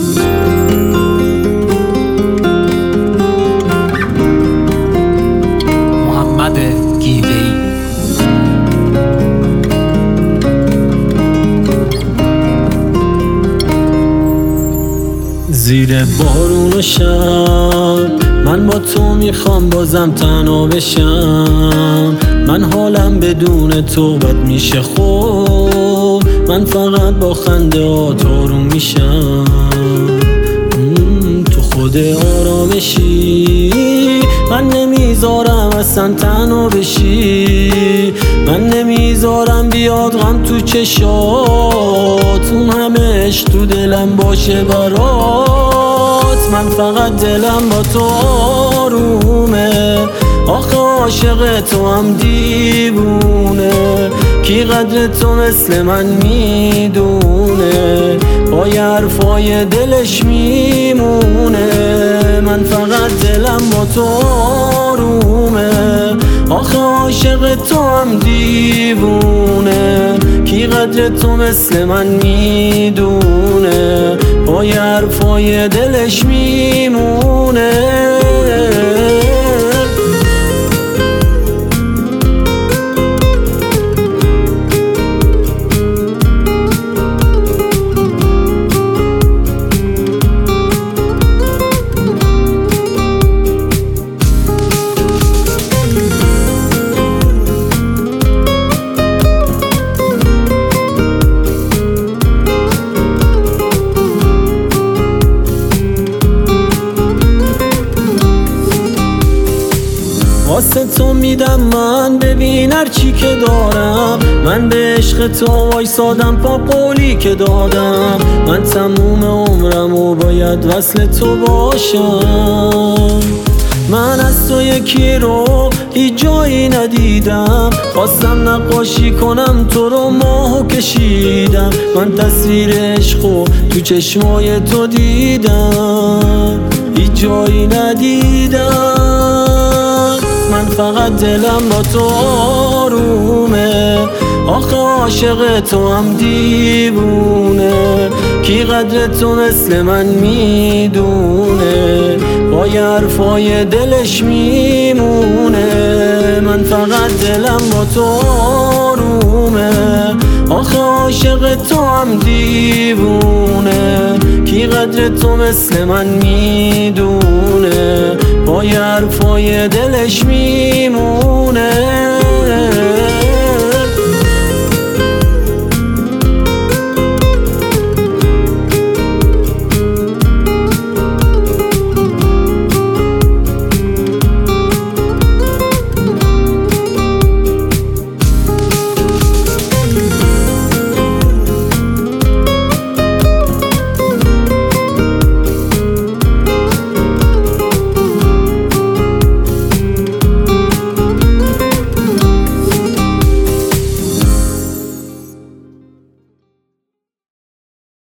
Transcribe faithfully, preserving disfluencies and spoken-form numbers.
محمد گیوه‌ای. زیر بارون و شب من با تو میخوام بازم تنها بشم. من حالم بدون تو بد میشه خوب، من فقط با خنده هات آروم میشم. تو خود آرامشی، من نمیذارم اصلا تنها بشی. من نمیذارم بیاد غم تو چشات، اون همه عشق تو دلم باشه برات. من فقط دلم با تو آرومه، آخه عاشق تو هم دیوونه. کی قدر تو مثل من میدونه، با یه حرفای دلش میمونه. من فقط دلم با تو آرومه، آخه عاشق تو هم دیوونه. کی قدر تو مثل من میدونه، با یه حرفای دلش میمونه. واسه تو میدم من، ببین هر چی که دارم. من به عشق تو وایسادم پا قولی که دادم. من تموم عمرم و باید وصل تو باشم. من از تو یکی رو هیچ جایی ندیدم، خواستم نقاشی کنم تو رو ماهو کشیدم. من تصویر عشقو تو چشمای تو دیدم، هیچ جایی ندیدم. من فقط دلم با تو آرومه، آخه عاشق تو هم دیوونه. کی قدر تو مثل من میدونه، با یه حرفای دلش میمونه. من فقط دلم با تو آرومه، آخه عاشق تو هم دیوونه. کی قدر تو مثل من میدونه، با یه حرفای دلش میمونه.